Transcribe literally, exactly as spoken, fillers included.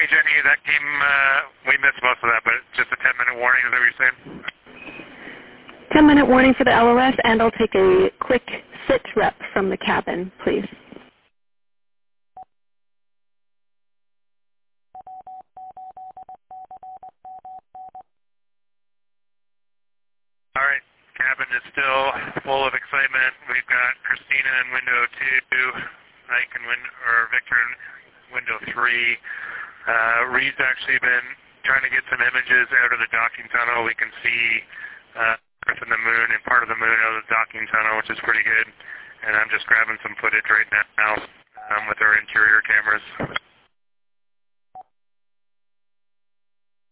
Hey, Jenny, that came, uh, we missed most of that, but just a ten-minute warning, is that what you're saying? ten-minute warning for the L O S, and I'll take a quick sit rep from the cabin, please. All right, cabin is still full of excitement. We've got Christina in window two, Ike in win or Victor in window three. Uh, Reed's actually been trying to get some images out of the docking tunnel. We can see uh, Earth and the moon and part of the moon out of the docking tunnel, which is pretty good. And I'm just grabbing some footage right now um, with our interior cameras.